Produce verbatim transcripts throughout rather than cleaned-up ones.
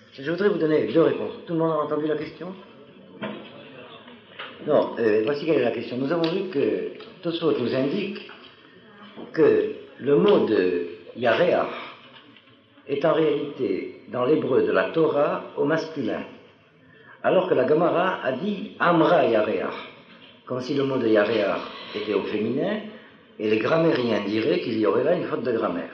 Je voudrais vous donner deux réponses. Tout le monde a entendu la question? Non, euh, voici quelle est la question. Nous avons vu que Tosfot nous indique que le mot de Yareach est en réalité, dans l'hébreu de la Torah, au masculin, alors que la Gemara a dit Amra Yareach, comme si le mot de Yareach était au féminin, et les grammairiens diraient qu'il y aurait là une faute de grammaire.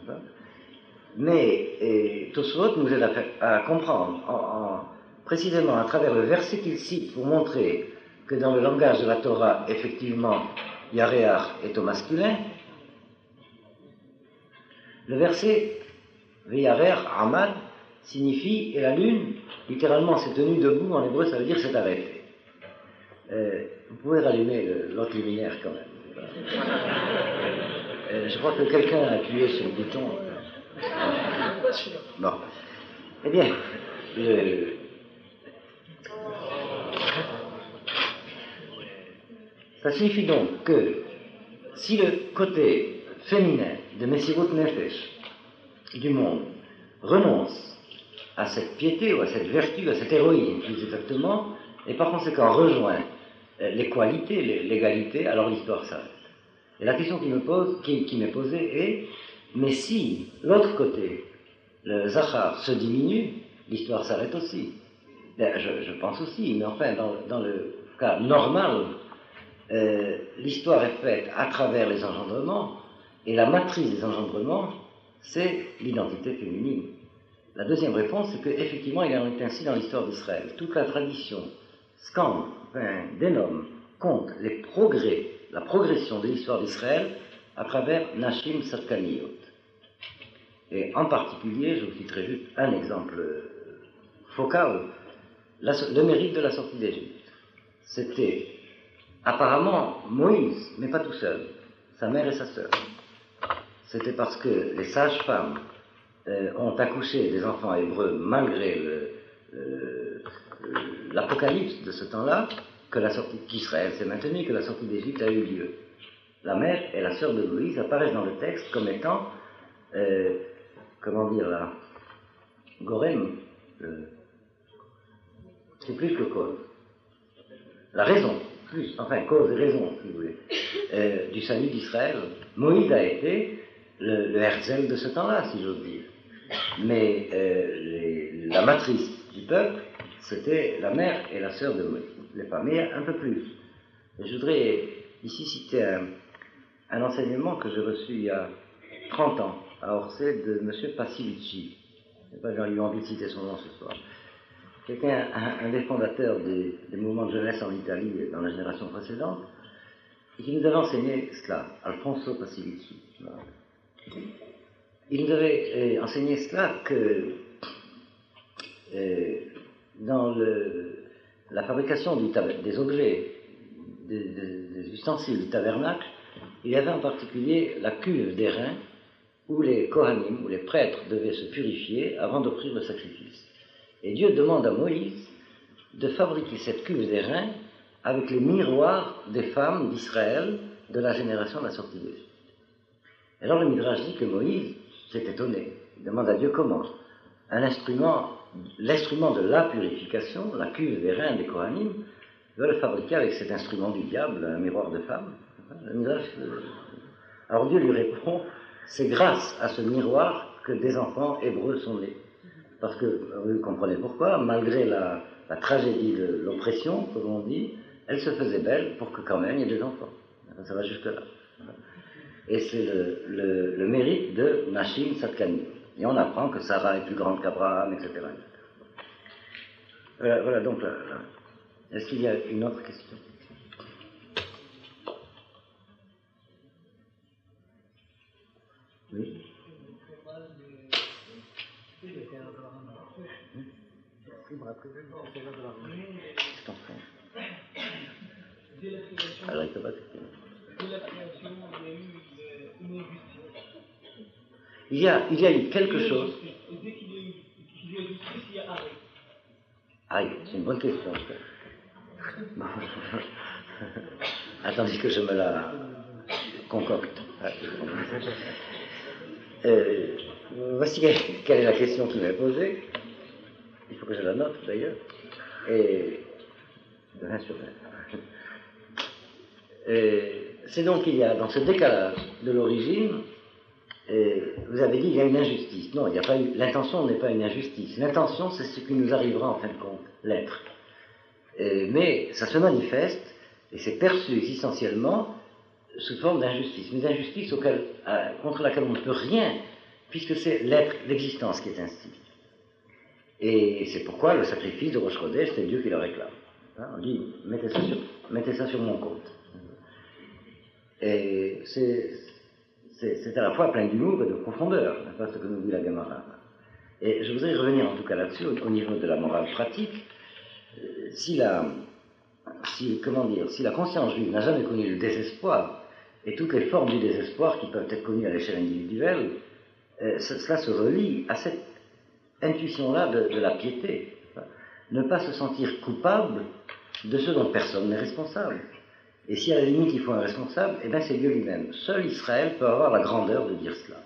Mais Tosfot nous aide à, faire, à comprendre, en, en, précisément à travers le verset qu'il cite pour montrer que dans le langage de la Torah, effectivement, Yareach est au masculin. Le verset Veyareach Amad signifie et la lune, littéralement, s'est tenue debout, en hébreu, ça veut dire s'est arrêtée. Euh, vous pouvez rallumer l'autre luminaire quand même. Euh, je crois que quelqu'un a appuyé sur le bouton. Bon. Eh bien, je... ça signifie donc que si le côté féminin de Messirut Nefesh du monde renonce à cette piété ou à cette vertu, à cette héroïne plus exactement, et par conséquent rejoint les qualités, l'égalité, alors l'histoire s'arrête. Et la question qui me pose, qui, qui m'est posée est, mais si l'autre côté, le Zachar, se diminue, l'histoire s'arrête aussi. Ben, je, je pense aussi, mais enfin, dans, dans le cas normal, euh, l'histoire est faite à travers les engendrements, et la matrice des engendrements, c'est l'identité féminine. La deuxième réponse, c'est qu'effectivement, il en est ainsi dans l'histoire d'Israël. Toute la tradition scande, enfin, dénomme, compte les progrès, la progression de l'histoire d'Israël à travers Nashim Sadkaniyot. Et en particulier, je vous citerai juste un exemple focal, la, le mérite de la sortie d'Égypte. C'était apparemment Moïse, mais pas tout seul, sa mère et sa sœur. C'était parce que les sages-femmes euh, ont accouché des enfants hébreux malgré le, le, l'apocalypse de ce temps-là, que la sortie d'Israël s'est maintenue, que la sortie d'Égypte a eu lieu. La mère et la sœur de Moïse apparaissent dans le texte comme étant, euh, comment dire là, Gorem, euh, c'est plus que cause. La raison, plus, enfin cause et raison, si vous voulez, euh, du salut d'Israël. Moïse a été le, le Herzl de ce temps-là, si j'ose dire. Mais euh, les, la matrice du peuple, c'était la mère et la sœur de Moïse. Les familles, un peu plus. Et je voudrais ici citer un, un enseignement que j'ai reçu il y a trente ans à Orsay de M. Passivicci. Je n'ai pas eu envie de citer son nom ce soir. Quelqu'un, un, un des fondateurs des, des mouvements de jeunesse en Italie dans la génération précédente, et qui nous avait enseigné cela, Alfonso Passivicci. Il nous avait euh, enseigné cela que euh, dans le, la fabrication du tab- des objets, des, des, des ustensiles du tabernacle, il y avait en particulier la cuve d'airain où les Kohanim, où les prêtres devaient se purifier avant d'offrir le sacrifice. Et Dieu demande à Moïse de fabriquer cette cuve d'airain avec les miroirs des femmes d'Israël de la génération de la sortie d'Égypte. Alors le Midrash dit que Moïse s'est étonné. Il demande à Dieu comment un instrument, l'instrument de la purification, la cuve d'airain des Kohanim, veut le fabriquer avec cet instrument du diable, un miroir de femme. Le Midrash, alors Dieu lui répond, c'est grâce à ce miroir que des enfants hébreux sont nés. Parce que, vous comprenez pourquoi, malgré la, la tragédie de l'oppression, comme on dit, elle se faisait belle pour que quand même il y ait des enfants. Ça va jusque-là. Et c'est le, le, le mérite de Nashim Sadkani. Et on apprend que Sarah est plus grande qu'Abraham, et cetera. Voilà, voilà donc là, là. Est-ce qu'il y a une autre question? Oui. Je t'en prie. Alors, il ne peut pas il y a, il y a eu quelque chose. Aïe, c'est une bonne question. Attendez que je me la concocte. Euh, voici quelle est la question qui m'est posée. il faut que je la note d'ailleurs, et de vingt sur vingt. Et c'est donc qu'il y a dans ce décalage de l'origine, et vous avez dit il y a une injustice. Non, il n'y a pas eu, l'intention n'est pas une injustice. L'intention, c'est ce qui nous arrivera en fin de compte, l'être. Et, mais ça se manifeste, et c'est perçu essentiellement sous forme d'injustice. Mais d'injustice auquel, à, contre laquelle on ne peut rien, puisque c'est l'être, l'existence qui est ainsi. Et c'est pourquoi le sacrifice de Rosh Chodesh, c'est Dieu qui le réclame. Hein, on dit, mettez ça sur, mettez ça sur mon compte. Et c'est, c'est, c'est à la fois plein d'humour et de profondeur, n'est-ce pas, ce que nous dit la Gemara. Et je voudrais revenir en tout cas là-dessus, au, au niveau de la morale pratique. Si la, si, comment dire, si la conscience juive n'a jamais connu le désespoir, et toutes les formes du désespoir qui peuvent être connues à l'échelle individuelle, euh, cela se relie à cette intuition-là de, de la piété. Ne pas se sentir coupable de ce dont personne n'est responsable. Et si à la limite il faut un responsable, eh bien c'est Dieu lui-même. Seul Israël peut avoir la grandeur de dire cela.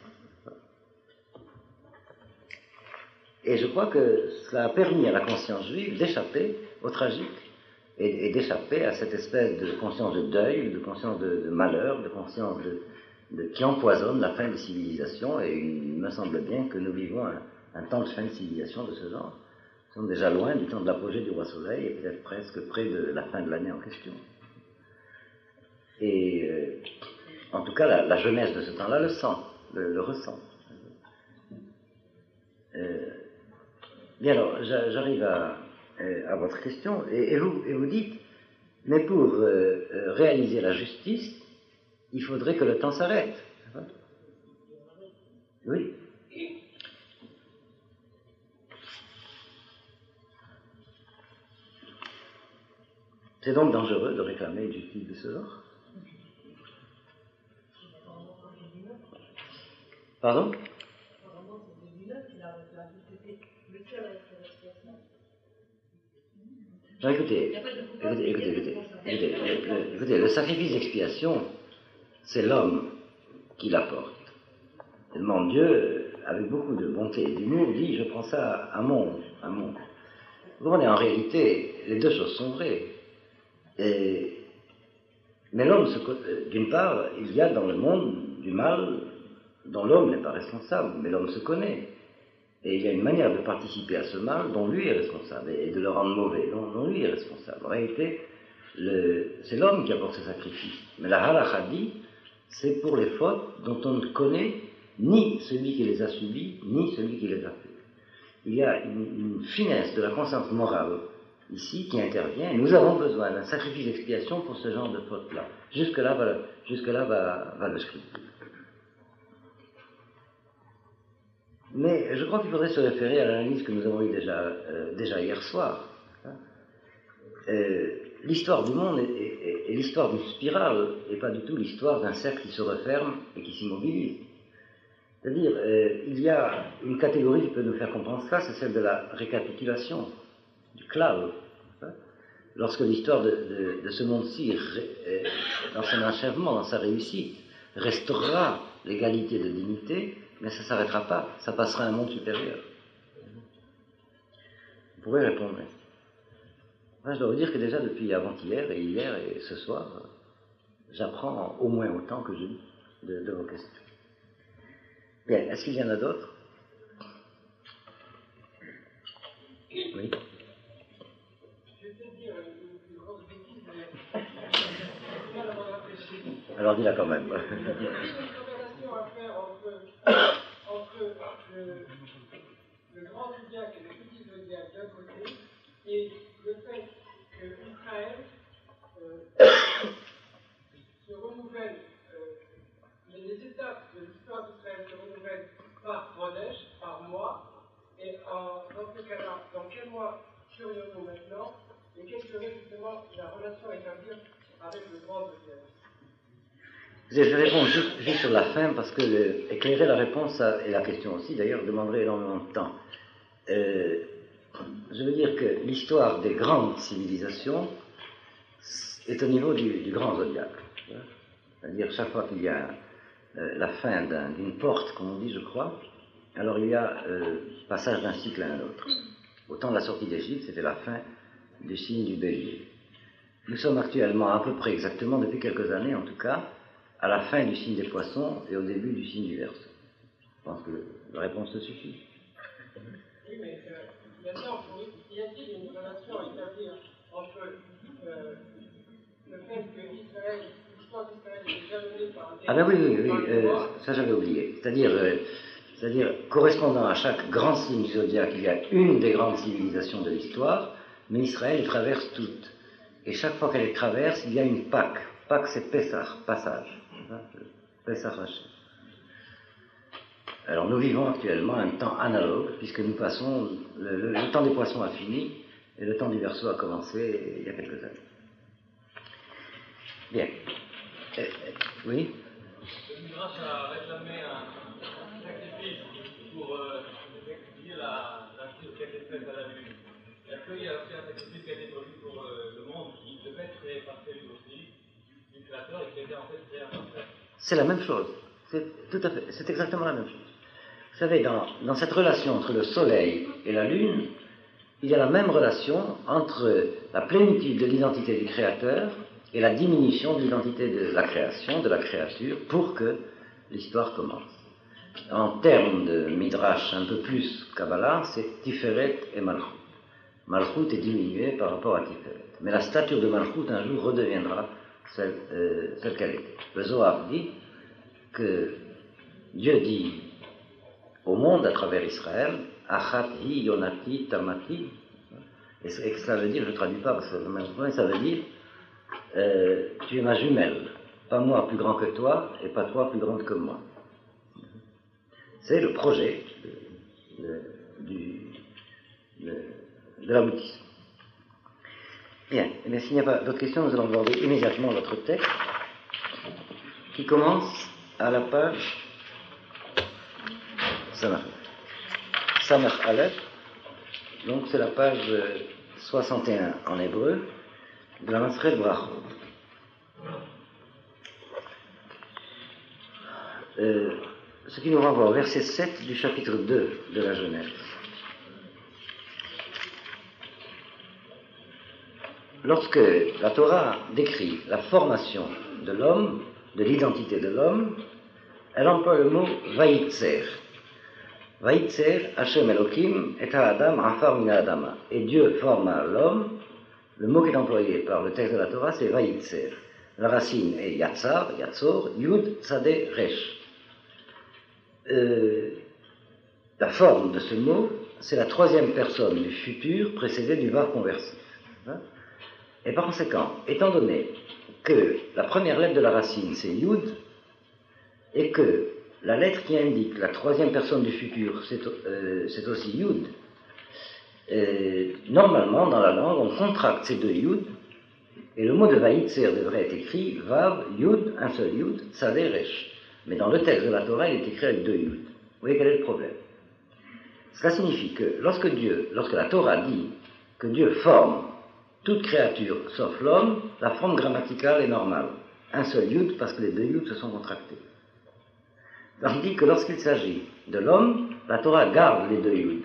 Et je crois que cela a permis à la conscience juive d'échapper au tragique et, et d'échapper à cette espèce de conscience de deuil, de conscience de, de malheur, de conscience de, de, qui empoisonne la fin des civilisations. Et il me semble bien que nous vivons un, un temps de fin de civilisation de ce genre. Nous sommes déjà loin du temps de l'apogée du roi Soleil et peut-être presque près de la fin de l'année en question. Et euh, en tout cas, la, la jeunesse de ce temps-là le sent, le, le ressent. Euh, bien alors, j'arrive à, à votre question, et, et, vous, et vous dites, mais pour euh, réaliser la justice, il faudrait que le temps s'arrête. Oui. C'est donc dangereux de réclamer une justice de ce genre. Pardon? Non, écoutez, écoutez, écoutez, écoutez, écoutez, le, écoutez, le sacrifice d'expiation, c'est l'homme qui l'apporte. Et mon Dieu, avec beaucoup de bonté et d'humour, dit, je prends ça à mon, à mon. Vous comprenez, en réalité, les deux choses sont vraies. Et, mais l'homme, d'une part, il y a dans le monde du mal dont l'homme n'est pas responsable, mais l'homme se connaît. Et il y a une manière de participer à ce mal dont lui est responsable, et de le rendre mauvais, dont, dont lui est responsable. En réalité, le, c'est l'homme qui apporte ce sacrifice. Mais la halakha dit, c'est pour les fautes dont on ne connaît ni celui qui les a subies, ni celui qui les a fait. Il y a une, une finesse de la conscience morale ici qui intervient, et nous avons besoin d'un sacrifice d'expiation pour ce genre de faute-là. Jusque-là va, jusque-là va, va le scripture. Mais je crois qu'il faudrait se référer à l'analyse que nous avons eue déjà, euh, déjà hier soir. Hein. Euh, l'histoire du monde est, est, est l'histoire d'une spirale, et pas du tout l'histoire d'un cercle qui se referme et qui s'immobilise. C'est-à-dire, euh, il y a une catégorie qui peut nous faire comprendre ça, c'est celle de la récapitulation, du klal. Hein. Lorsque l'histoire de, de, de ce monde-ci, ré, dans son achèvement, dans sa réussite, restaurera l'égalité de dignité, mais ça ne s'arrêtera pas, ça passera à un monde supérieur. Vous pouvez répondre. Moi, je dois vous dire que déjà depuis avant-hier et hier et ce soir, j'apprends au moins autant que je lis de, de vos questions. Bien, est-ce qu'il y en a d'autres? Oui. Alors dis-la quand même. Entre le, le grand zodiaque et le petit zodiaque d'un côté, et le fait que Israël euh, se renouvelle, euh, les étapes de l'histoire d'Israël se renouvellent par Chodesh, par mois, et en, dans ce cas-là, dans quel mois serions-nous maintenant, et quelle serait justement la relation à établir avec le grand zodiaque? Je vais répondre juste, juste sur la fin, parce que le, éclairer la réponse, à, et la question aussi d'ailleurs, demanderait énormément de temps. Euh, je veux dire que l'histoire des grandes civilisations est au niveau du, du grand zodiaque. C'est-à-dire, chaque fois qu'il y a euh, la fin d'un, d'une porte, comme on dit, je crois, alors il y a euh, passage d'un cycle à un autre. Au temps de la sortie d'Égypte, c'était la fin du signe du bélier. Nous sommes actuellement, à peu près exactement, depuis quelques années en tout cas, à la fin du signe des poissons et au début du signe du Verseau. Je pense que la réponse te suffit. Oui, mais euh, y a-t-il une relation à établir entre euh, le fait que Israël, l'histoire d'Israël est jalonnée par un... Ah ben oui, oui, oui, euh, ça j'avais oublié. C'est-à-dire, euh, c'est-à-dire, correspondant à chaque grand signe du zodiaque, il y a une des grandes civilisations de l'histoire, mais Israël les traverse toutes. Et chaque fois qu'elle les traverse, il y a une Pâque. Pâque, c'est Pessah, passage. Pessah Raché. Alors nous vivons actuellement un temps analogue, puisque nous passons, le, le, le temps des poissons a fini, et le temps du Verseau a commencé il y a quelques années. Bien. Euh, euh, oui. Le Midrash a réclamé un sacrifice pour euh, expier la chose qui a été faite à la lune. Est-ce qu'il y a aussi un sacrifice qui a été prévu pour euh, le monde qui devait être créé par celui aussi, du créateur, et qui était en fait créé par terre? C'est la même chose. C'est tout à fait. C'est exactement la même chose. Vous savez, dans, dans cette relation entre le soleil et la lune, il y a la même relation entre la plénitude de l'identité du créateur et la diminution de l'identité de la création, de la créature, pour que l'histoire commence. En termes de Midrash un peu plus Kabbalah, c'est Tiferet et Malchut. Malchut est diminué par rapport à Tiferet. Mais la stature de Malchut un jour redeviendra celle, euh, celle qu'elle était. Le Zohar dit que Dieu dit au monde à travers Israël, Achat hi yonati tamati, et que ça veut dire, je ne traduis pas parce que ça veut dire euh, tu es ma jumelle, pas moi plus grand que toi et pas toi plus grande que moi. C'est le projet de, de, du, de, de l'aboutissement. Bien, et bien s'il n'y a pas d'autres questions, nous allons aborder immédiatement notre texte qui commence à la page Samach Samach Aleph, donc c'est la page soixante et un en hébreu de la Maseret Brachot. Euh, ce qui nous renvoie au verset sept du chapitre deux de la Genèse. Lorsque la Torah décrit la formation de l'homme, de l'identité de l'homme, elle emploie le mot Vayitzer. Vayitzer, Hashem Elohim, et Adam Afar Mina Adama. Et Dieu forma l'homme. Le mot qui est employé par le texte de la Torah, c'est Vayitzer. La racine est Yatzar, Yatzor, Yud, Tzadeh, Resh. Euh, la forme de ce mot, c'est la troisième personne du futur précédée du var conversif. Hein? Et par conséquent, étant donné que la première lettre de la racine, c'est Yud, et que la lettre qui indique la troisième personne du futur, c'est, euh, c'est aussi Yud, euh, normalement, dans la langue, on contracte ces deux Yud, et le mot de Vayitzer devrait être écrit Vav, Yud, un seul Yud, Tzadeh, Resh. Mais dans le texte de la Torah, il est écrit avec deux Yud. Vous voyez quel est le problème? Cela signifie que lorsque Dieu, lorsque la Torah dit que Dieu forme toute créature sauf l'homme, la forme grammaticale est normale. Un seul Yud parce que les deux Yud se sont contractés. Tandis que lorsqu'il s'agit de l'homme, la Torah garde les deux Yud.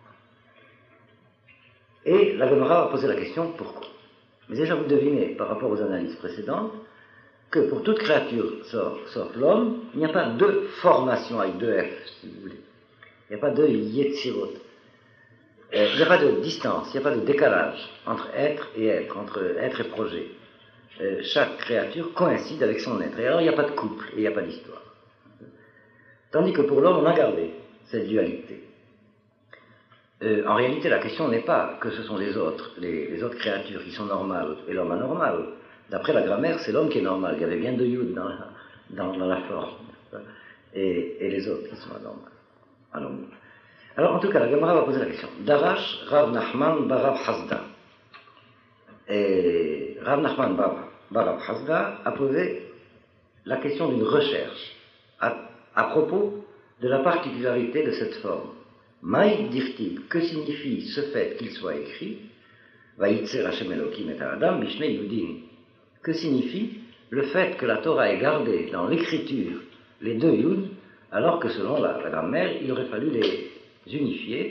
Et la Gemara va poser la question pourquoi. Mais déjà vous devinez, par rapport aux analyses précédentes, que pour toute créature sauf, sauf l'homme, il n'y a pas de formation avec deux F, si vous voulez. Il n'y a pas de Yetzirot. Euh, il n'y a pas de distance, il n'y a pas de décalage entre être et être, entre être et projet. Euh, chaque créature coïncide avec son être. Et alors il n'y a pas de couple et il n'y a pas d'histoire. Tandis que pour l'homme, on a gardé cette dualité. Euh, en réalité, la question n'est pas que ce sont les autres, les, les autres créatures qui sont normales et l'homme anormal. D'après la grammaire, c'est l'homme qui est normal. Il y avait bien deux yud dans la, dans, dans la forme. Et, et les autres qui sont anormales. Alors, alors, en tout cas, la Gemara va poser la question. Darash Rav Nachman Barav Hasda. Et Rav Nachman Barav Hasda a posé la question d'une recherche à, à propos de la particularité de cette forme. Maï dirtib, que signifie ce fait qu'il soit écrit Vayitzer Hashem Elohim et Adam Mishnei Yudin. Que signifie le fait que la Torah ait gardé dans l'écriture les deux Yud, alors que selon la, la grammaire, il aurait fallu les unifier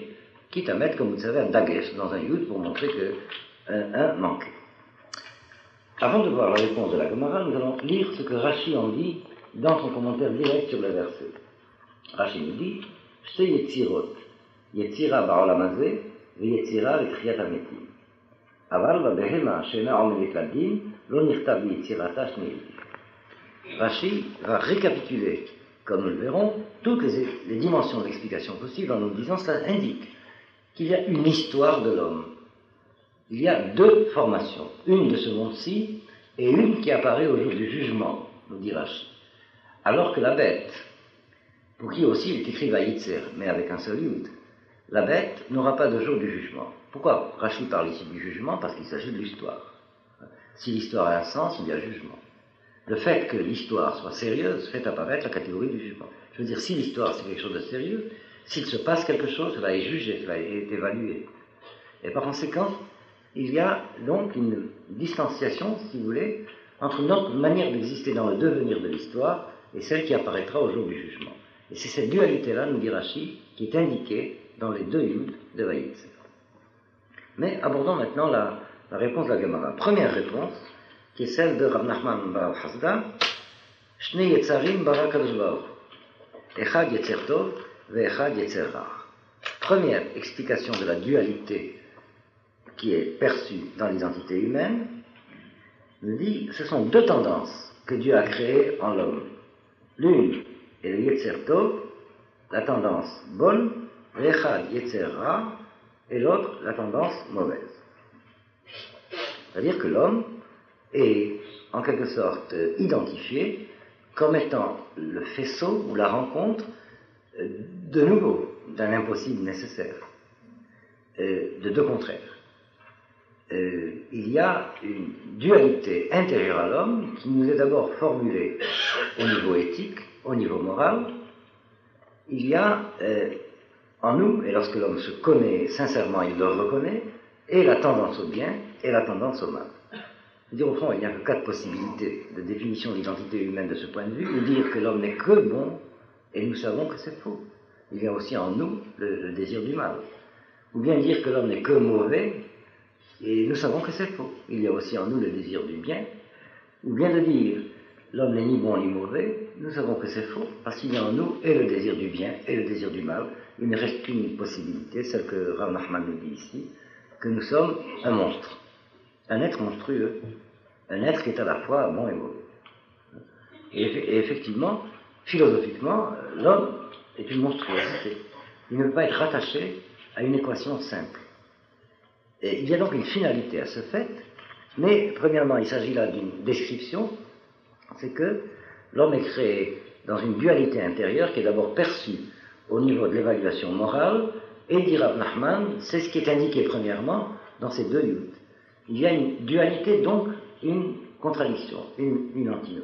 quitte à mettre, comme vous le savez, un dagesh dans un yud pour montrer que un, un manquait. Avant de voir la réponse de la Gemara, nous allons lire ce que Rashi en dit dans son commentaire direct sur le verset. Rashi nous dit Shte yetzirot, yetzira ba'olam hazeh, veyetzira letriat hametim. Aval ba'behema she'ena omedet ladin, lo nirtav yetzirata shne yetzir. Rashi va récapituler, comme nous le verrons, toutes les, les dimensions de l'explication possible en nous disant cela indique qu'il y a une histoire de l'homme. Il y a deux formations, une de ce monde-ci et une qui apparaît au jour du jugement, nous dit Rashi. Alors que la bête, pour qui aussi il est écrit Vayitzer, mais avec un seul yud, la bête n'aura pas de jour du jugement. Pourquoi Rashi parle ici du jugement? Parce qu'il s'agit de l'histoire. Si l'histoire a un sens, il y a jugement. Le fait que l'histoire soit sérieuse fait apparaître la catégorie du jugement. Je veux dire, si l'histoire c'est quelque chose de sérieux, s'il se passe quelque chose, ça va être jugé, ça va être évalué. Et par conséquent, il y a donc une distanciation, si vous voulez, entre notre manière d'exister dans le devenir de l'histoire et celle qui apparaîtra au jour du jugement. Et c'est cette dualité-là, nous dit Rashi, qui est indiquée dans les deux yud de Vayitzer. Mais abordons maintenant la, la réponse de la Gemara. Première réponse, qui est celle de Rav Nachman bar Hasda, Shne Yetzarim bara Kadosh Baruch Hu, Echad Yetzer Tov ve Echad Yetzer Ra. Première explication de la dualité qui est perçue dans l'identité humaine, nous dit ce sont deux tendances que Dieu a créées en l'homme. L'une est le Yetzer Tov, la tendance bonne, Echad Yetzer Ra, et l'autre la tendance mauvaise. C'est-à-dire que l'homme est en quelque sorte identifié comme étant le faisceau ou la rencontre de nouveau d'un impossible nécessaire, de deux contraires. Il y a une dualité intérieure à l'homme qui nous est d'abord formulée au niveau éthique, au niveau moral. Il y a en nous, et lorsque l'homme se connaît sincèrement, il le reconnaît, et la tendance au bien et la tendance au mal. Dire au fond, il n'y a que quatre possibilités de définition de l'identité humaine de ce point de vue, ou dire que l'homme n'est que bon, et nous savons que c'est faux. Il y a aussi en nous le, le désir du mal. Ou bien dire que l'homme n'est que mauvais, et nous savons que c'est faux. Il y a aussi en nous le désir du bien. Ou bien de dire l'homme n'est ni bon ni mauvais, nous savons que c'est faux, parce qu'il y a en nous et le désir du bien et le désir du mal. Il ne reste qu'une possibilité, celle que Rav Nachman nous dit ici, que nous sommes un monstre, un être monstrueux, un être qui est à la fois bon et mauvais. Et, et effectivement, philosophiquement, l'homme est une monstruosité. Il ne peut pas être rattaché à une équation simple. Et il y a donc une finalité à ce fait, mais premièrement, il s'agit là d'une description, c'est que l'homme est créé dans une dualité intérieure qui est d'abord perçue au niveau de l'évaluation morale, et dit Rav Nachman, c'est ce qui est indiqué premièrement dans ces deux yud. Il y a une dualité, donc une contradiction, une, une antinomie.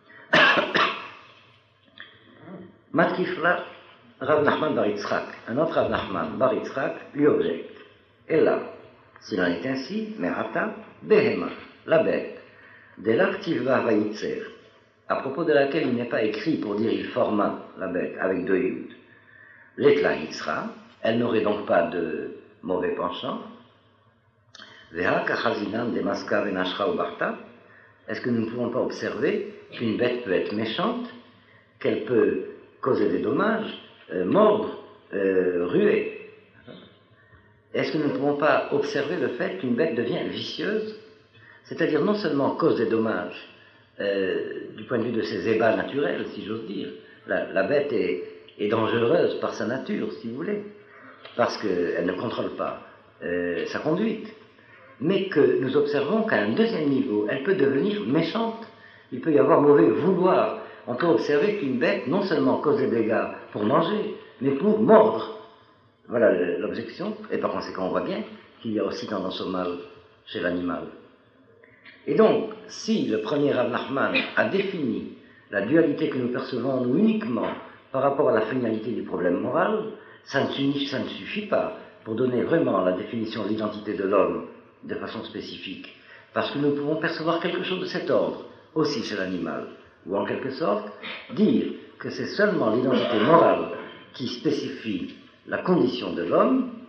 Matkifla Rav Nachman bar Yitzchak, un autre Rav Nachman bar Yitzchak lui objecte. Et là, s'il en est ainsi, Merata, Behema, la bête, de l'activa Vayitzer, à propos de laquelle il n'est pas écrit pour dire il forma la bête avec deux yud. L'etla Yitzra, elle n'aurait donc pas de mauvais penchant. Veha kachazinam de maska venashra ou barta. Est-ce que nous ne pouvons pas observer qu'une bête peut être méchante, qu'elle peut causer des dommages, euh, mordre, euh, ruer? Est-ce que nous ne pouvons pas observer le fait qu'une bête devient vicieuse, c'est-à-dire non seulement cause des dommages euh, du point de vue de ses ébats naturels, si j'ose dire, la, la bête est, est dangereuse par sa nature, si vous voulez, parce qu'elle ne contrôle pas euh, sa conduite, mais que nous observons qu'à un deuxième niveau, elle peut devenir méchante. Il peut y avoir mauvais vouloir. On peut observer qu'une bête non seulement cause des dégâts pour manger, mais pour mordre. Voilà l'objection, et par conséquent on voit bien qu'il y a aussi tendance au mal chez l'animal. Et donc, si le premier Rav Nachman a défini la dualité que nous percevons nous uniquement par rapport à la finalité du problème moral, ça ne suffit, ça ne suffit pas pour donner vraiment la définition de l'identité de l'homme de façon spécifique, parce que nous pouvons percevoir quelque chose de cet ordre aussi chez l'animal, ou en quelque sorte dire que c'est seulement l'identité morale qui spécifie la condition de l'homme,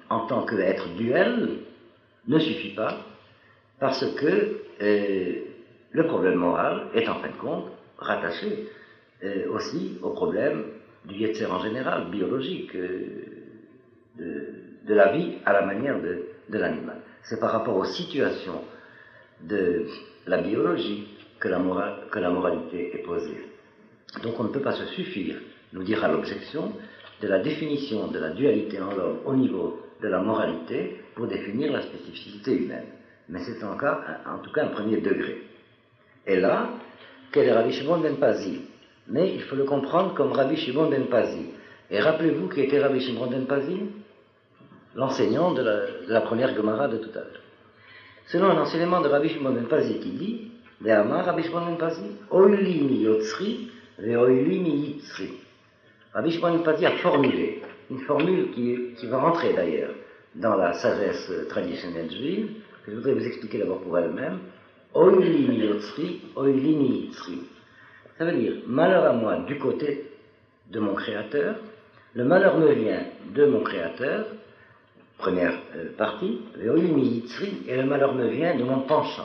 en tant qu'être duel ne suffit pas, parce que euh, le problème moral est en fin de compte rattaché euh, aussi au problème du Yetzer en général, biologique, euh, de, de la vie à la manière de, de l'animal. C'est par rapport aux situations de la biologie que la, morale, que la moralité est posée. Donc on ne peut pas se suffire, nous dira l'objection, de la définition de la dualité en l'homme au niveau de la moralité pour définir la spécificité humaine. Mais c'est en, cas, en tout cas un premier degré. Et là, quel est Rabbi Shimon ben Pazi? Mais il faut le comprendre comme Rabbi Shimon ben Pazi. Et rappelez-vous qui était Rabbi Shimon ben Pazi? L'enseignant de la, de la première Gemara de tout à l'heure. Selon un enseignement de Rabbi Shimon ben Pazi qui dit, Ve'amar Rabbi Shimon ben Pazi, Oili mi yotzri, ve'oili mi yitzri. Rabbi Shimon ben Pazi a formulé une formule qui, qui va rentrer d'ailleurs dans la sagesse traditionnelle juive, que je voudrais vous expliquer d'abord pour elle-même. Oili mi yotzri, oili mi yitzri. Ça veut dire, malheur à moi du côté de mon Créateur, le malheur me vient de mon Créateur, première euh, partie, et oili mi yitzri, et le malheur me vient de mon penchant.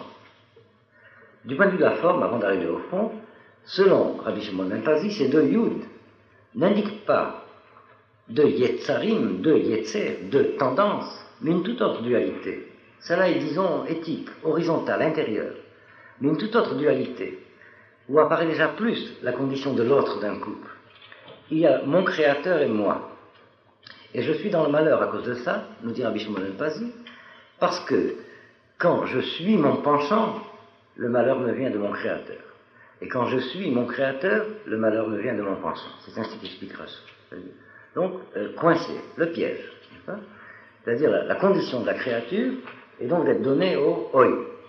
Du point de vue de la forme, avant d'arriver au fond, selon Rabbi Shimon ben Pazi, ces deux yud n'indiquent pas de yetzarim, de yetzer, de tendance, mais une toute autre dualité. Celle-là est, disons, éthique, horizontale, intérieure, mais une toute autre dualité, où apparaît déjà plus la condition de l'autre d'un couple. Il y a mon Créateur et moi. Et je suis dans le malheur à cause de ça, nous dit Rabbi Shimon ben Pazi, parce que quand je suis mon penchant, le malheur me vient de mon Créateur. Et quand je suis mon Créateur, le malheur me vient de mon penchant. C'est ainsi qu'expliquera ça. Donc, euh, coincé, le piège. C'est-à-dire la, la condition de la créature est donc d'être donnée au oi.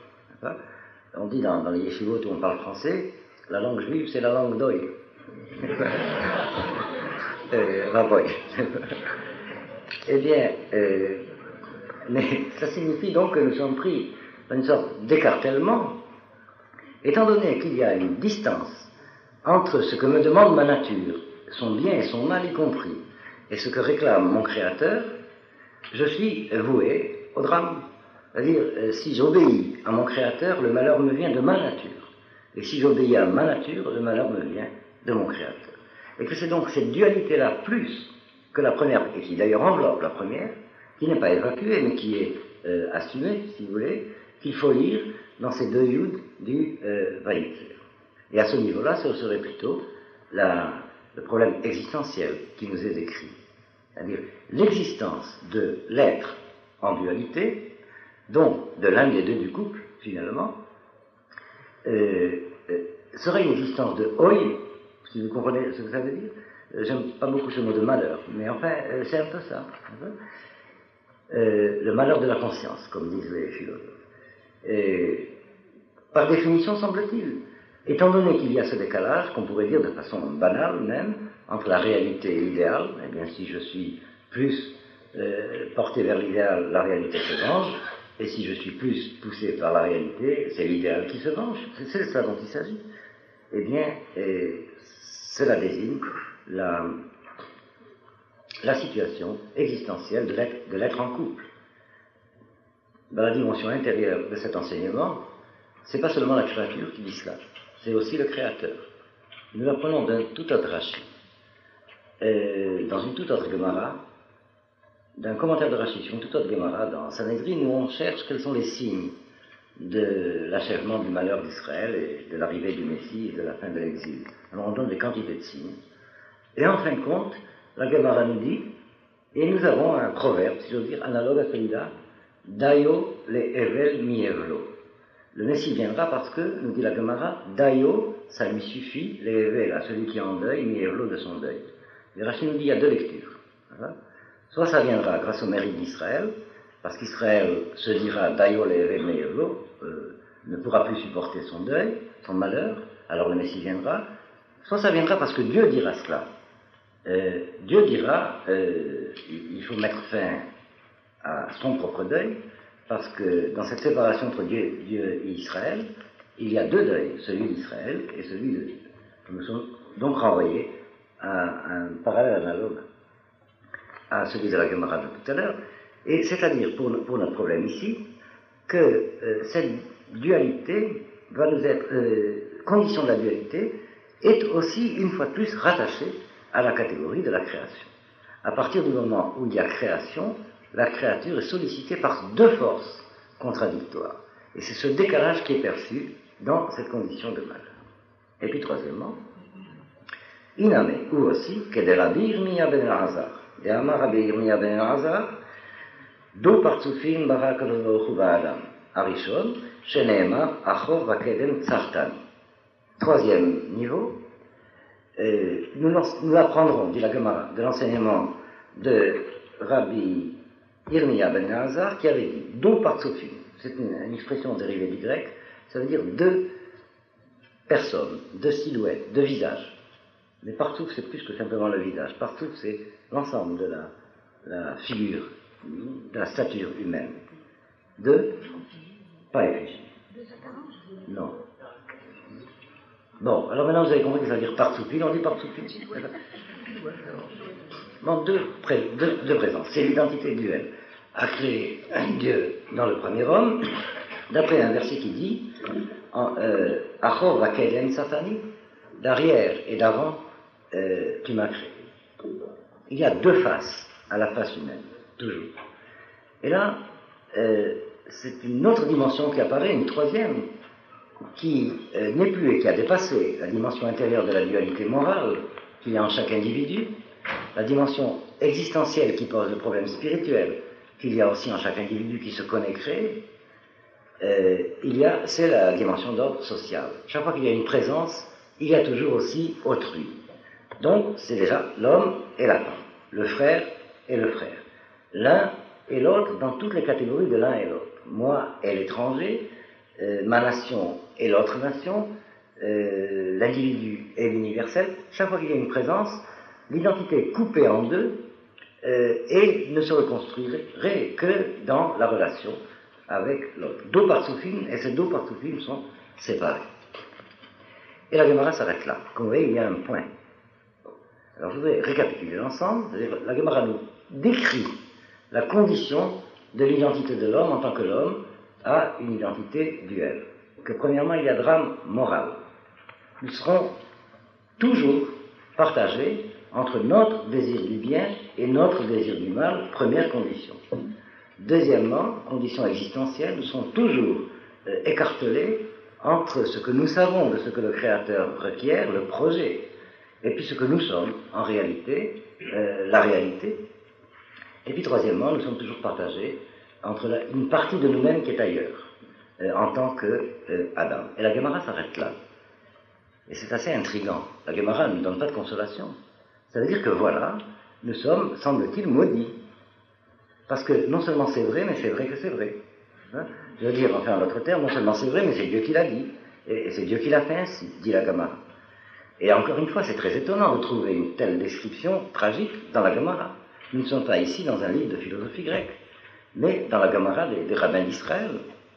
On dit dans, dans les yeshivot où on parle français, la langue juive c'est la langue d'oi. euh, Raboy. Eh bien, euh, mais ça signifie donc que nous sommes pris dans une sorte d'écartèlement, étant donné qu'il y a une distance entre ce que me demande ma nature, son bien et son mal y compris, et ce que réclame mon Créateur, je suis voué au drame. C'est-à-dire, euh, si j'obéis à mon Créateur, le malheur me vient de ma nature. Et si j'obéis à ma nature, le malheur me vient de mon Créateur. Et que c'est donc cette dualité-là, plus que la première, et qui d'ailleurs enveloppe la première, qui n'est pas évacuée, mais qui est euh, assumée, si vous voulez, qu'il faut lire dans ces deux yuds du euh, Vaïtzer. Et à ce niveau-là, ce serait plutôt la, le problème existentiel qui nous est décrit. C'est-à-dire l'existence de l'être en dualité, donc de l'un des deux du couple, finalement, euh, euh, serait une existence de oi, si vous comprenez ce que ça veut dire. Euh, j'aime pas beaucoup ce mot de malheur, mais enfin, euh, c'est un peu ça. Euh, le malheur de la conscience, comme disent les philosophes. Et, par définition, semble-t-il, étant donné qu'il y a ce décalage, qu'on pourrait dire de façon banale même, entre la réalité et l'idéal, eh bien, si je suis plus euh, porté vers l'idéal, la réalité se venge, et si je suis plus poussé par la réalité, c'est l'idéal qui se venge, c'est ça dont il s'agit. Eh bien, et cela désigne la, la situation existentielle de l'être, de l'être en couple. Dans la dimension intérieure de cet enseignement, c'est pas seulement la créature qui dit cela, c'est aussi le Créateur. Nous apprenons d'un tout autre Rashi, euh, dans une toute autre Gemara, d'un commentaire de Rashi sur une toute autre Gemara, dans Sanhedrin, où on cherche quels sont les signes de l'achèvement du malheur d'Israël et de l'arrivée du Messie et de la fin de l'exil. Alors on donne des quantités de signes. Et en fin de compte, la Gemara nous dit, et nous avons un proverbe, si j'ose dire, analogue à celui-là, Dayo le Evel mi Evlo. Le Messie viendra parce que, nous dit la Gemara, Dayo, ça lui suffit, le Evel, à celui qui est en deuil, mi Evlo de son deuil. Et Rachid nous dit, il y a deux lectures. Voilà. Soit ça viendra grâce au mérite d'Israël, parce qu'Israël se dira Dayo le Evel mi Evlo, euh, ne pourra plus supporter son deuil, son malheur, alors le Messie viendra. Soit ça viendra parce que Dieu dira cela. Euh, Dieu dira, euh, il faut mettre fin à son propre deuil, parce que dans cette séparation entre Dieu, Dieu et Israël, il y a deux deuils, celui d'Israël et celui de Dieu. Nous sommes donc renvoyés à un parallèle analogue à celui de la Gemara de tout à l'heure, Et c'est-à-dire, pour, pour notre problème ici, que euh, cette dualité va nous être, euh, condition de la dualité, est aussi, une fois de plus, rattachée à la catégorie de la création. À partir du moment où il y a création, la créature est sollicitée par deux forces contradictoires. Et c'est ce décalage qui est perçu dans cette condition de malheur. Et puis, troisièmement, Iname, ou aussi, que de Rabbi Yirmiya ben Elazar, de Amar Rabbi Yirmiya ben Elazar, do partsufim bara kadosh baruch hu ba'adam, Arishon, sheneemar, achor vakedem tzartan. Troisième niveau, euh, nous, nous apprendrons, dit la Gemara, de l'enseignement de Rabbi Yirmiya ben Elazar, qui avait dit do partsufim. C'est une, une expression dérivée du grec, ça veut dire deux personnes, deux silhouettes, deux visages. Mais partout, c'est plus que simplement le visage. Partout, c'est l'ensemble de la, la figure, de la stature humaine. De pas effigie. Non. Bon, alors maintenant vous avez compris que ça veut dire partout. Puis on dit partout. Bon, deux, deux, deux présences. C'est l'identité duelle. A créé un Dieu dans le premier homme, d'après un verset qui dit Achor vakedem satani, d'arrière et d'avant, euh, tu m'as créé. Il y a deux faces à la face humaine, toujours. Et là, euh, c'est une autre dimension qui apparaît, une troisième, qui euh, n'est plus et qui a dépassé la dimension intérieure de la dualité morale qu'il y a en chaque individu, la dimension existentielle qui pose le problème spirituel qu'il y a aussi en chaque individu qui se connaît créé. Euh, il y a, c'est la dimension d'ordre social. Chaque fois qu'il y a une présence, il y a toujours aussi autrui. Donc, c'est déjà l'homme et la femme, le frère et le frère, l'un et l'autre dans toutes les catégories de l'un et l'autre. Moi et l'étranger, euh, ma nation et l'autre nation, euh, l'individu et l'universel. Chaque fois qu'il y a une présence, l'identité est coupée en deux euh, et ne se reconstruirait que dans la relation avec l'autre. Deux partsufim, et ces deux partsufim sont séparés. Et la Gemara s'arrête là. Comme vous voyez, il y a un point. Alors je voudrais récapituler l'ensemble. La Gemara nous décrit la condition de l'identité de l'homme en tant que l'homme a une identité duelle. Que premièrement, il y a drame moral. Nous serons toujours partagés entre notre désir du bien et notre désir du mal, première condition. Deuxièmement, condition existentielle, nous serons toujours euh, écartelés entre ce que nous savons de ce que le Créateur requiert, le projet, et puis ce que nous sommes, en réalité, euh, la réalité. Et puis troisièmement, nous sommes toujours partagés entre la, une partie de nous-mêmes qui est ailleurs, euh, en tant que euh, Adam. Et la Gemara s'arrête là. Et c'est assez intriguant. La Gemara ne nous donne pas de consolation. Ça veut dire que voilà, nous sommes, semble-t-il, maudits. Parce que non seulement c'est vrai, mais c'est vrai que c'est vrai. Hein? Je veux dire, enfin en d'autres termes, non seulement c'est vrai, mais c'est Dieu qui l'a dit. Et, et c'est Dieu qui l'a fait ainsi, dit la Gemara. Et encore une fois, c'est très étonnant de trouver une telle description tragique dans la Gemara. Nous ne sommes pas ici dans un livre de philosophie grecque, mais dans la Gemara des, des rabbins d'Israël.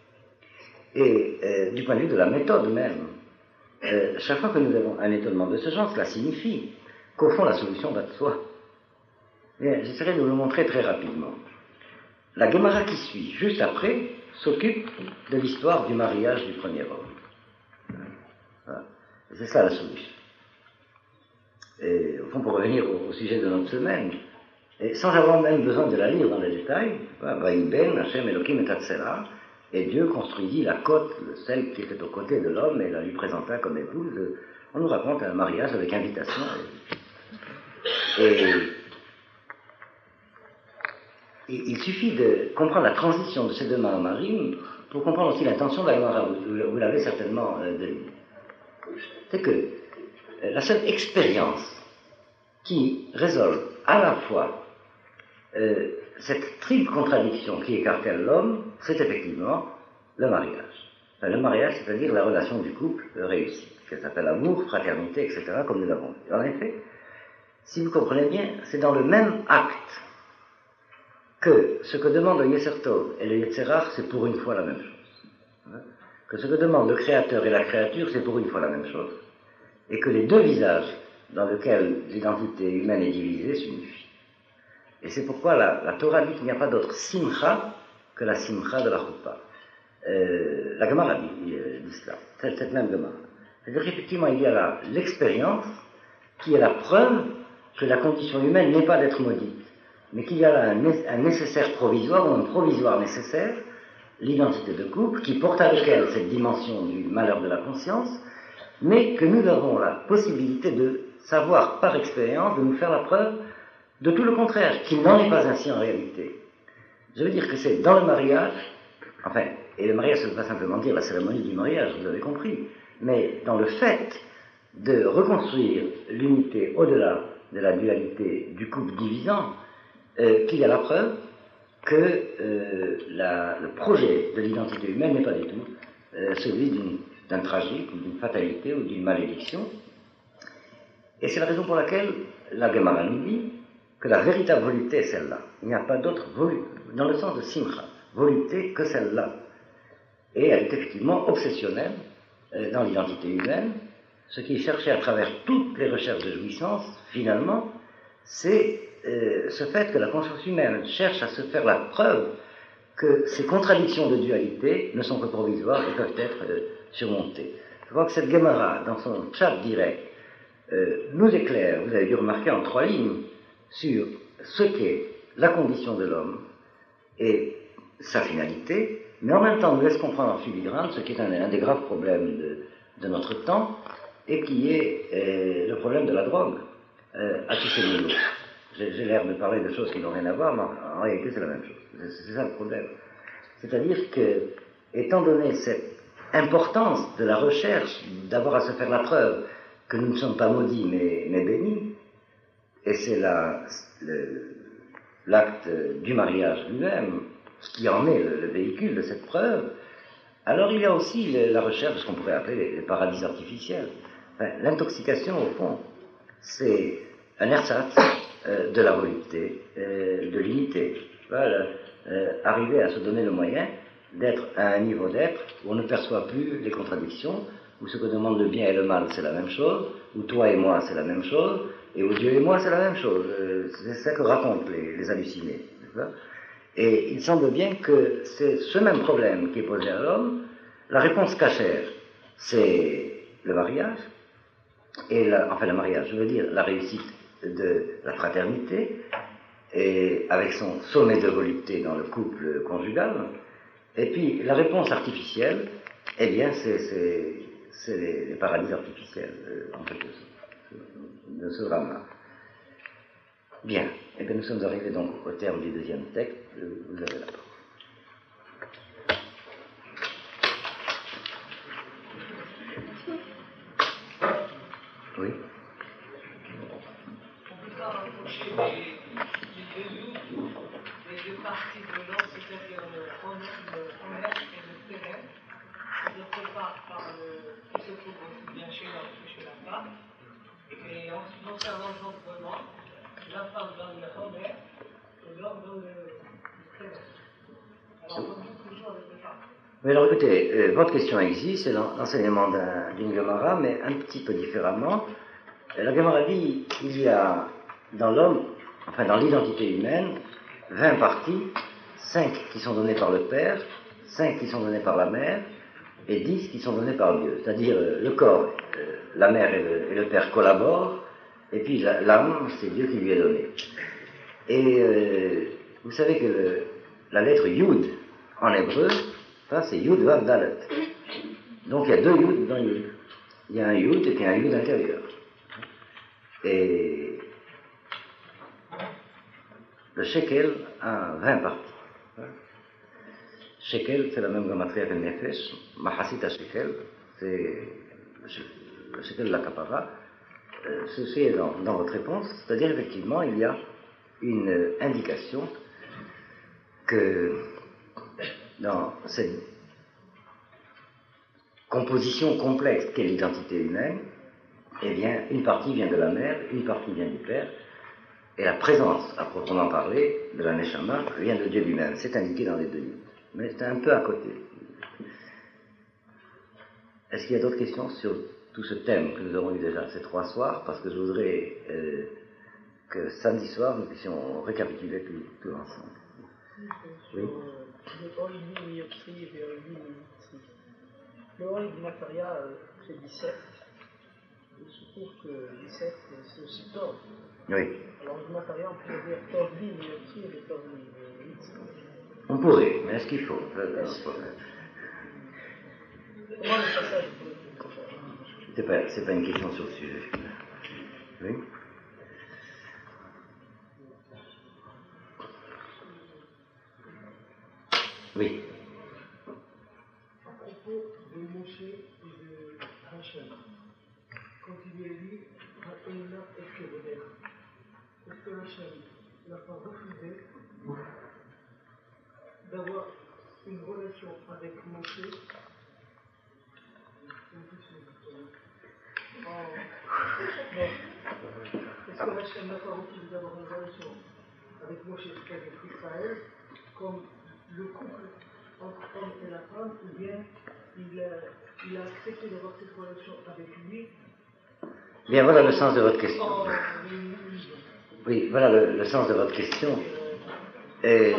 Et euh, du point de vue de la méthode même, euh, chaque fois que nous avons un étonnement de ce genre, cela signifie qu'au fond la solution va de soi. Bien, j'essaierai de vous le montrer très rapidement. La Gemara qui suit, juste après, s'occupe de l'histoire du mariage du premier homme. Voilà. C'est ça la solution. Et au fond, pour revenir au, au sujet de notre semaine, et sans avoir même besoin de la lire dans les détails, Vaïben, Hachem, Elohim et Tatsela, et Dieu construisit la côte, celle qui était aux côtés de l'homme, et la lui présenta comme épouse. On nous raconte un mariage avec invitation. Et, et il suffit de comprendre la transition de ces deux marim pour comprendre aussi l'intention de la Gemara. Vous, vous l'avez certainement euh, deviné. C'est que euh, la seule expérience qui résolve à la fois euh, cette triple contradiction qui écartèle l'homme, c'est effectivement le mariage. Enfin, le mariage, c'est-à-dire la relation du couple réussie, qu'elle s'appelle amour, fraternité, et cetera, comme nous l'avons dit. En effet, si vous comprenez bien, c'est dans le même acte que ce que demande le Yetzer Tov et le Yetzer Hara, c'est pour une fois la même chose. Que ce que demande le Créateur et la créature, c'est pour une fois la même chose. Et que les deux visages dans lesquels l'identité humaine est divisée s'unifient. Et c'est pourquoi la, la Torah dit qu'il n'y a pas d'autre simcha que la simcha de la choupa. Euh, la Gemara dit, euh, dit cela, cette, cette même Gemara. C'est-à-dire qu'effectivement, il y a l'expérience qui est la preuve que la condition humaine n'est pas d'être maudite, mais qu'il y a là un, un nécessaire provisoire, ou un provisoire nécessaire, l'identité de couple, qui porte avec elle cette dimension du malheur de la conscience, mais que nous avons la possibilité de savoir par expérience, de nous faire la preuve de tout le contraire, qu'il n'en est pas ainsi en réalité. Je veux dire que c'est dans le mariage, enfin, et le mariage, ça ne veut pas simplement dire la cérémonie du mariage, vous avez compris, mais dans le fait de reconstruire l'unité au-delà de la dualité du couple divisant, euh, qu'il y a la preuve que euh, la, le projet de l'identité humaine n'est pas du tout euh, celui d'une, d'un tragique, ou d'une fatalité, ou d'une malédiction. Et c'est la raison pour laquelle la Gemara nous dit que la véritable volupté est celle-là. Il n'y a pas d'autre volupté, dans le sens de simcha, volupté que celle-là. Et elle est effectivement obsessionnelle euh, dans l'identité humaine. Ce qui est cherché à travers toutes les recherches de jouissance, finalement, c'est euh, ce fait que la conscience humaine cherche à se faire la preuve que ces contradictions de dualité ne sont que provisoires et peuvent être euh, surmontées. Je crois que cette Gemara, dans son chat direct, euh, nous éclaire, vous avez dû remarquer en trois lignes, sur ce qu'est la condition de l'homme et sa finalité, mais en même temps nous laisse comprendre en filigrane ce qui est un, un des graves problèmes de, de notre temps, et qui est euh, le problème de la drogue euh, à tous ces niveaux. J'ai, j'ai l'air de parler de choses qui n'ont rien à voir, mais en, en réalité c'est la même chose. C'est, c'est ça le problème. C'est-à-dire que, étant donné cette importance de la recherche, d'avoir à se faire la preuve que nous ne sommes pas maudits mais, mais bénis, et c'est la, le, l'acte du mariage lui-même qui en est le, le véhicule de cette preuve, alors il y a aussi le, la recherche de ce qu'on pourrait appeler les, les paradis artificiels. Enfin, l'intoxication, au fond, c'est un ersatz euh, de la volupté, euh, de l'unité. Voilà, euh, arriver à se donner le moyen d'être à un niveau d'être où on ne perçoit plus les contradictions, où ce que demande le bien et le mal, c'est la même chose, où toi et moi, c'est la même chose, et où Dieu et moi, c'est la même chose. Euh, c'est ça que racontent les, les hallucinés. Et il semble bien que c'est ce même problème qui est posé à l'homme. La réponse cachère, c'est le mariage, et la, enfin le mariage, je veux dire la réussite de la fraternité, et avec son sommet de volupté dans le couple conjugal. Et puis la réponse artificielle, eh bien c'est, c'est, c'est les, les paradis artificiels, euh, en quelque sorte, de ce drame-là. Bien, et bien nous sommes arrivés donc au terme du deuxième texte, vous avez la parole. Oui. On peut pas rapprocher les, les deux nous, les deux parties de l'homme, c'est-à-dire le commerce et le terrain, d'autre part par le qui se trouve aussi bien chez l'homme que chez la femme, et en ce qui concerne l'engendrement, la femme donne le commerce et l'homme donne le terrain. Alors on joue toujours avec les femmes. Mais alors écoutez, euh, votre question existe, c'est l'enseignement d'un, d'une Gemara, mais un petit peu différemment. La Gemara dit qu'il y a dans l'homme, enfin dans l'identité humaine, vingt parties, cinq qui sont données par le Père, cinq qui sont données par la Mère, et dix qui sont données par Dieu. C'est-à-dire euh, le corps, euh, la Mère et le, et le Père collaborent, et puis la, l'âme, c'est Dieu qui lui est donné. Et euh, vous savez que le, la lettre Yud, en hébreu, ça c'est Yud Vav Dalet. Donc il y a deux Yud dans Yud. Il y a un Yud et puis un Yud intérieur. Et le shekel a vingt parties. Shekel, c'est la même gematria que le nefesh. Mahasita shekel, c'est le shekel de la kapara. Euh, ceci est dans, dans votre réponse. C'est-à-dire, effectivement, il y a une indication que dans cette composition complexe qu'est l'identité humaine, eh bien, une partie vient de la mère, une partie vient du père, et la présence, à proprement parler, de la Neshama vient de Dieu lui-même. C'est indiqué dans les deux livres. Mais c'est un peu à côté. Est-ce qu'il y a d'autres questions sur tout ce thème que nous avons eu déjà ces trois soirs? Parce que je voudrais euh, que samedi soir, nous puissions récapituler tout, tout ensemble. Oui. Le hall myopsie et le myopsie. Le hall du matériel, c'est dix-sept. Il se trouve que dix-sept, c'est aussi tord. Oui. Alors, du matériel, on pourrait dire tord myopsie et tord myopsie. On pourrait, mais est-ce qu'il faut? C'est le problème. Comment le passage C'est pas, c'est pas une question sur le sujet. Oui. Oui. À propos de Moshe et de Rachel, quand il est dit Ra'ena et Kevodek, est-ce que Rachel n'a pas refusé d'avoir une relation avec Moshe? Est-ce que Rachel n'a pas refusé d'avoir une relation avec Moshe, c'est-à-dire Israël, comme le couple entre homme et la femme, ou bien il a, il a accepté d'avoir cette relation avec lui? Bien, voilà le sens de votre question. Oui, voilà le, le sens de votre question. Et...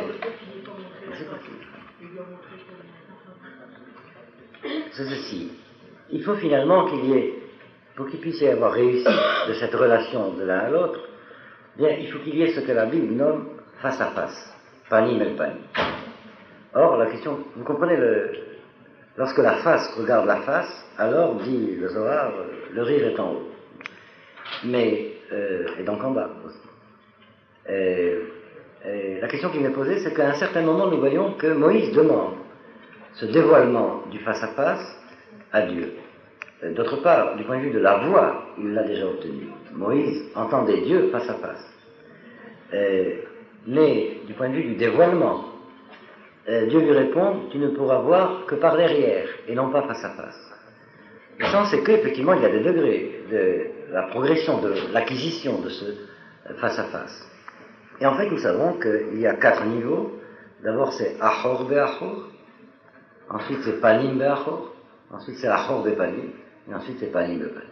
C'est ceci. Il faut finalement qu'il y ait, pour qu'il puisse y avoir réussite de cette relation de l'un à l'autre, bien, il faut qu'il y ait ce que la Bible nomme face à face. Panim el panim. Or, la question, vous comprenez, le, lorsque la face regarde la face, alors, dit le Zohar, le rire est en haut. Mais, euh, et donc en bas aussi. Et, et la question qui m'est posée, c'est qu'à un certain moment, nous voyons que Moïse demande ce dévoilement du face-à-face à Dieu. D'autre part, du point de vue de la voix, il l'a déjà obtenu. Moïse entendait Dieu face-à-face. Et, mais, du point de vue du dévoilement, euh, Dieu lui répond, tu ne pourras voir que par derrière, et non pas face-à-face. Le sens, c'est qu'effectivement, il y a des degrés de la progression, de l'acquisition de ce face-à-face. Et en fait, nous savons qu'il y a quatre niveaux. D'abord, c'est Achor Be'achor. Ensuite, c'est Panim Be'achor. Ensuite, c'est Achor Be'panim. Et ensuite, c'est Panim Be'panim.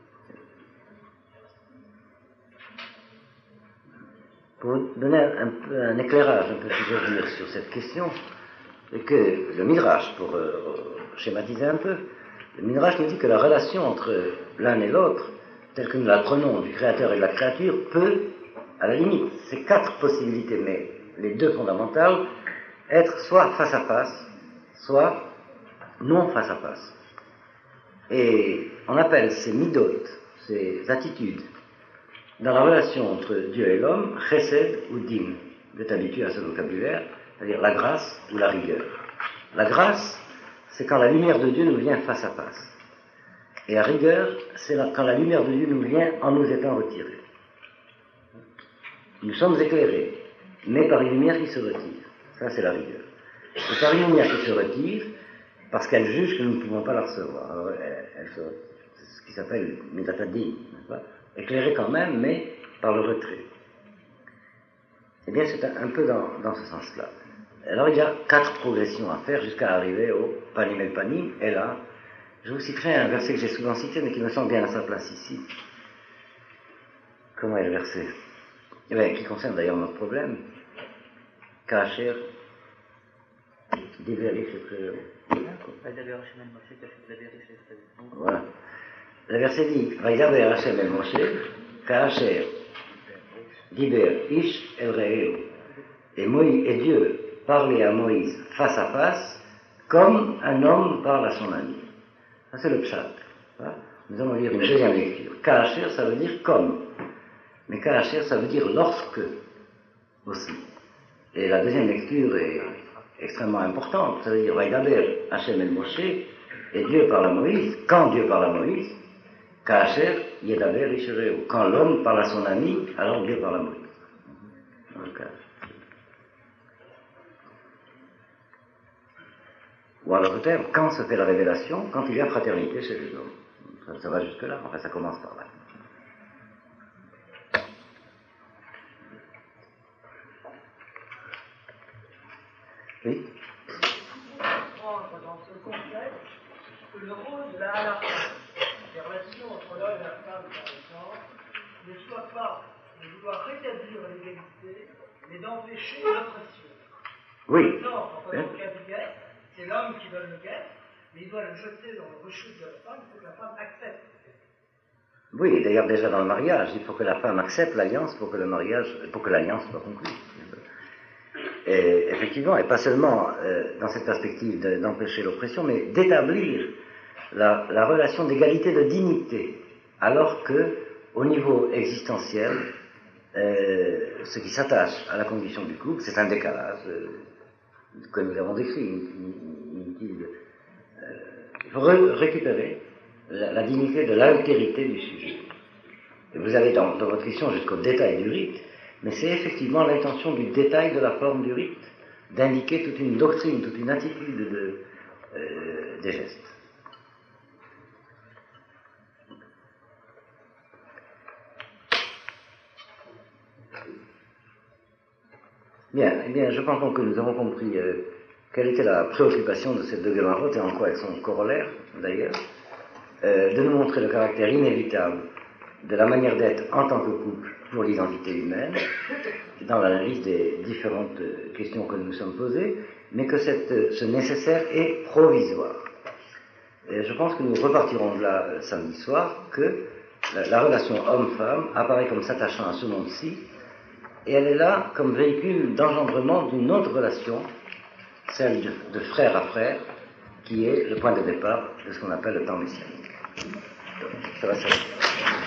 Pour vous donner un, peu, un éclairage un peu plus revenir sur cette question, c'est que le Midrash, pour euh, schématiser un peu, le Midrash nous dit que la relation entre l'un et l'autre, telle que nous la prenons du Créateur et de la créature, peut, à la limite, c'est quatre possibilités, mais les deux fondamentales, être soit face à face, soit non face à face. Et on appelle ces midot, ces attitudes, dans la relation entre Dieu et l'homme, chesed ou din. Vous êtes habitué à ce vocabulaire, c'est-à-dire la grâce ou la rigueur. La grâce, c'est quand la lumière de Dieu nous vient face à face. Et la rigueur, c'est quand la lumière de Dieu nous vient en nous étant retirée. Nous sommes éclairés, mais par une lumière qui se retire. Ça, c'est la rigueur. Et par une lumière qui se retire, parce qu'elle juge que nous ne pouvons pas la recevoir. Alors, elle, elle se retire. C'est ce qui s'appelle midatadin, n'est-ce pas? Éclairé quand même, mais par le retrait. Eh bien, c'est un, un peu dans, dans ce sens-là. Alors, il y a quatre progressions à faire jusqu'à arriver au panim el panim. Et là, je vous citerai un verset que j'ai souvent cité, mais qui me semble bien à sa place ici. Comment est le verset? Eh bien, qui concerne d'ailleurs notre problème. Kacher, Diver, voilà. Le verset dit, Vaïdaber Hashem el Moshe, Kacher, Diber, Ish el Re'eu. Et Moïse et Dieu parlait à Moïse face à face, comme un homme parle à son ami. Ça, c'est le pshat. Nous allons lire une deuxième lecture. Kacher, ça veut dire comme. Mais Kacher, ça veut dire lorsque aussi. Et la deuxième lecture est extrêmement importante. Ça veut dire Vaïdaber Hashem el Moshe, et Dieu parle à Moïse. Quand Dieu parle à Moïse, Kacher Yedaber Ish Re'eu. Quand l'homme parle à son ami, alors Dieu parle à Moïse. Donc, ou en d'autres termes, quand se fait la révélation? Quand il y a fraternité chez les hommes. Ça, ça va jusque là, enfin ça commence par là. Oui. Entre dans ce contexte que le rôle de la halakha, les relations entre l'homme et la femme, par exemple, ne soit pas de vouloir rétablir l'égalité, mais d'empêcher l'oppression. Oui. Maintenant, en cas de guerre, c'est l'homme qui donne le guerre, mais il doit le jeter dans le rechute de la femme, il faut que la femme accepte. Oui, et d'ailleurs déjà dans le mariage, il faut que la femme accepte l'alliance pour que le mariage, pour que l'alliance soit conclue. Et effectivement, et pas seulement euh, dans cette perspective de, d'empêcher l'oppression, mais d'établir la, la relation d'égalité de dignité, alors que au niveau existentiel, euh, ce qui s'attache à la condition du couple, c'est un décalage euh, que nous avons décrit. Inutile. Euh, il faut re- récupérer la, la dignité de l'altérité du sujet. Et vous avez dans, dans votre question jusqu'au détail du rite, mais c'est effectivement l'intention du détail de la forme du rite, d'indiquer toute une doctrine, toute une attitude de, euh, des gestes. Bien, eh bien, je pense donc que nous avons compris euh, quelle était la préoccupation de ces deux Gemaroth et en quoi elles sont corollaires, d'ailleurs, euh, de nous montrer le caractère inévitable de la manière d'être en tant que couple pour l'identité humaine, dans l'analyse des différentes questions que nous nous sommes posées, mais que cette, ce nécessaire est provisoire. Et je pense que nous repartirons de là euh, samedi soir, que la, la relation homme-femme apparaît comme s'attachant à ce monde-ci, et elle est là comme véhicule d'engendrement d'une autre relation, celle de, de frère à frère, qui est le point de départ de ce qu'on appelle le temps messianique. Ça va, ça va.